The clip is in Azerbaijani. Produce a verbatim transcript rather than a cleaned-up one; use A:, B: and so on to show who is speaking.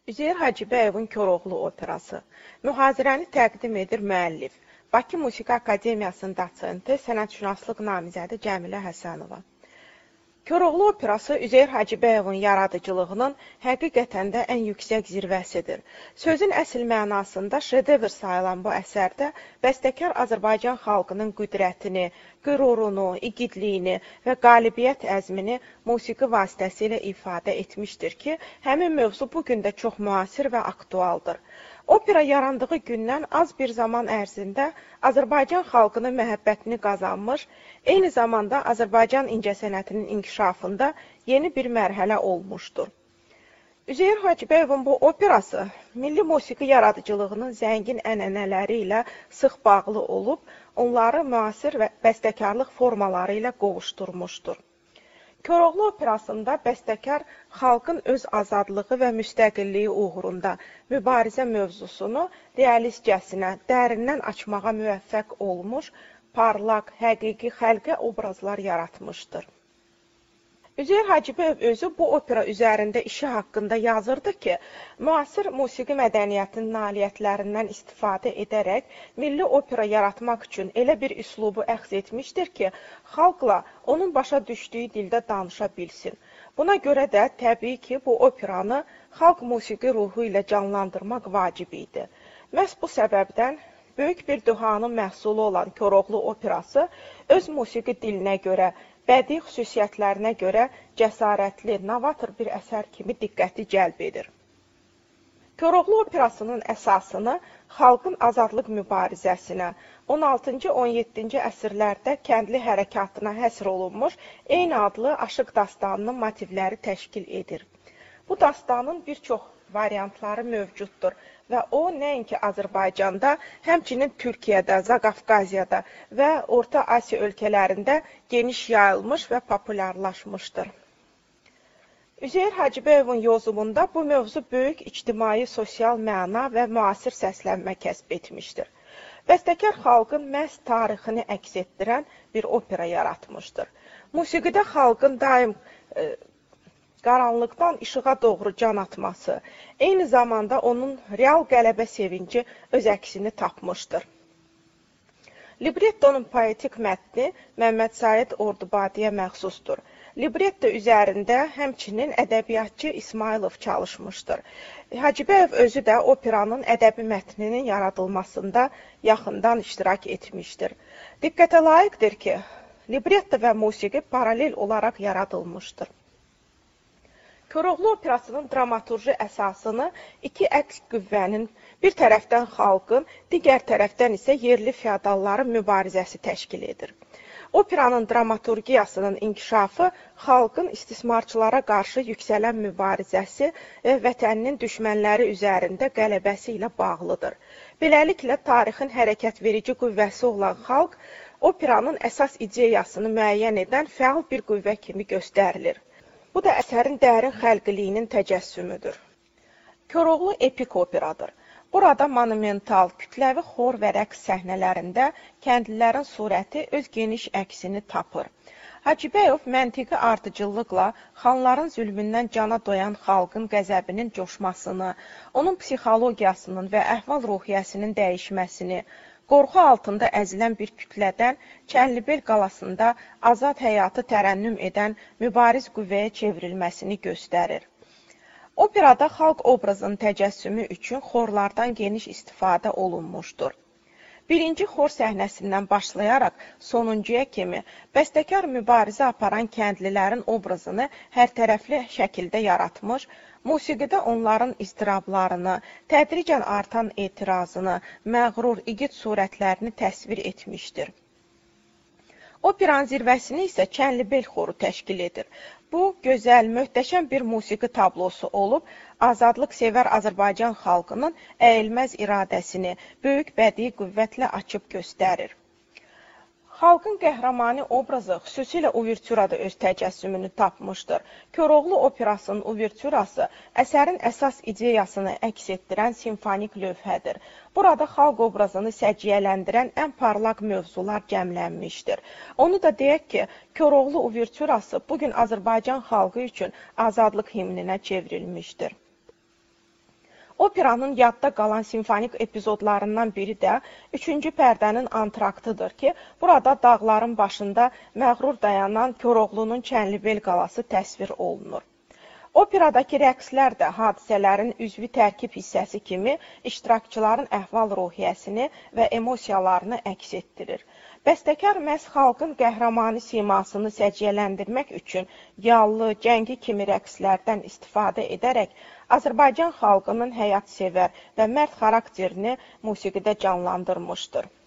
A: Üzeyir Hacıbəyovun Koroğlu operası. Mühazirəni təqdim edir müəllif. Bakı Musiqi Akademiyasının doçenti, sənətşünaslıq namizədi Cəmilə Həsənova. Koroğlu operası Üzeyir Hacıbəyovun yaradıcılığının həqiqətən də ən yüksək zirvəsidir. Sözün əsl mənasında şedevr sayılan bu əsərdə bəstəkar Azərbaycan xalqının qüdrətini, qürurunu, igidliyini və qalibiyyət əzmini musiqi vasitəsilə ifadə etmişdir ki, həmin mövzu bugün də çox müasir və aktualdır. Opera yarandığı gündən az bir zaman ərzində Azərbaycan xalqının məhəbbətini qazanmış, eyni zamanda Azərbaycan incəsənətinin inkişafında yeni bir mərhələ olmuşdur. Üzeyir Hacıbəyovun bu operası milli musiqi yaradıcılığının zəngin ənənələri ilə sıx bağlı olub, onları müasir və bəstəkarlıq formaları ilə qovuşturmuşdur. Koroğlu operasında bəstəkar xalqın öz azadlığı və müstəqilliyi uğrunda mübarizə mövzusunu realistcəsinə, dərindən açmağa müvəffəq olmuş, parlaq, həqiqi xəlqə obrazlar yaratmışdır. Üzeyir Hacıbəyov özü bu opera üzərində işi haqqında yazırdı ki, müasir musiqi mədəniyyətinin nailiyyətlərindən istifadə edərək milli opera yaratmaq üçün elə bir üslubu əxz etmişdir ki, xalqla onun başa düşdüyü dildə danışa bilsin. Buna görə də təbii ki, bu operanı xalq musiqi ruhu ilə canlandırmaq vacib idi. Məhz bu səbəbdən böyük bir duhanın məhsulu olan Koroğlu operası öz musiqi dilinə görə, bədii xüsusiyyətlərinə görə cəsarətli, novator bir əsər kimi diqqəti cəlb edir. Koroğlu operasının əsasını xalqın azadlıq mübarizəsinə, on altıncı on yeddinci əsrlərdə kəndli hərəkatına həsr olunmuş eyni adlı Aşıq dastanının motivləri təşkil edir. Bu dastanın bir çox variantları mövcuddur və o, nəinki Azərbaycanda, həmçinin Türkiyədə, Zaqafqaziyada və Orta Asiya ölkələrində geniş yayılmış və populyarlaşmışdır. Üzeyir Hacıbəyovun yozumunda bu mövzu böyük ictimai, sosial məna və müasir səslənmə kəsb etmişdir. Bəstəkar xalqın məhz tarixini əks etdirən bir opera yaratmışdır. Musiqidə xalqın daim e, qaranlıqdan işığa doğru can atması, eyni zamanda onun real qələbə sevinci öz əksini tapmışdır. Librettonun poetik mətni Məmməd Said Ordubadiyə məxsusdur. Libretto üzərində həmçinin ədəbiyyatçı İsmailov çalışmışdır. Hacıbəyov özü də operanın ədəbi mətninin yaradılmasında yaxından iştirak etmişdir. Diqqətə layiqdir ki, libretto və musiqi paralel olaraq yaradılmışdır. Koroğlu operasının dramaturji əsasını iki əks qüvvənin, bir tərəfdən xalqın, digər tərəfdən isə yerli feodalların mübarizəsi təşkil edir. Operanın dramaturgiyasının inkişafı xalqın istismarçılara qarşı yüksələn mübarizəsi və vətəninin düşmənləri üzərində qələbəsi ilə bağlıdır. Beləliklə, tarixin hərəkət verici qüvvəsi olan xalq, operanın əsas ideyasını müəyyən edən fəal bir qüvvə kimi göstərilir. Bu da əsərin dərin xəlqiliyinin təcəssümüdür. Koroğlu epik operadır. Burada monumental, kütləvi xor və rəqs səhnələrində kəndlilərin surəti öz geniş əksini tapır. Hacıbəyov məntiqi ardıcıllıqla xanların zülmündən cana doyan xalqın qəzəbinin coşmasını, onun psixologiyasının və əhval-ruhiyyəsinin dəyişməsini, qorxu altında əzilən bir kütlədən Çənlibel qalasında azad həyatı tərənnüm edən mübariz qüvvəyə çevrilməsini göstərir. Operada xalq obrazının təcəssümü üçün xorlardan geniş istifadə olunmuşdur. Birinci xor səhnəsindən başlayaraq sonuncuya kimi bəstəkar mübarizə aparan kəndlilərin obrazını hərtərəfli şəkildə yaratmış, musiqidə onların istirablarını, tədricən artan etirazını, məğrur, igid surətlərini təsvir etmişdir. Operanın zirvəsini isə Çənlibel xoru təşkil edir. Bu, gözəl, möhtəşəm bir musiqi tablosu olub, azadlıq sevər Azərbaycan xalqının əyilməz iradəsini böyük bədii qüvvətlə açıb göstərir. Xalqın qəhrəmanı obrazı xüsusilə uvertürada öz təcəssümünü tapmışdır. Koroğlu operasının uvertürası əsərin əsas ideyasını əks etdirən simfonik lövhədir. Burada xalq obrazını səciyyələndirən ən parlaq mövzular cəmlənmişdir. Onu da deyək ki, Koroğlu uvertürası bugün Azərbaycan xalqı üçün azadlıq himninə çevrilmişdir. Operanın yadda qalan simfonik epizodlarından biri də üçüncü pərdənin antraktıdır ki, burada dağların başında məğrur dayanan Koroğlunun Çənlibel qalası təsvir olunur. Operadakı rəqslər də hadisələrin üzvü tərkib hissəsi kimi iştirakçıların əhval-ruhiyyəsini və emosiyalarını əks etdirir. Bəstəkar məhz xalqın qəhrəmanı simasını səciyyələndirmək üçün yallı, cəngi kimi rəqslərdən istifadə edərək Azərbaycan xalqının həyatsevər və mərd xarakterini musiqidə canlandırmışdır.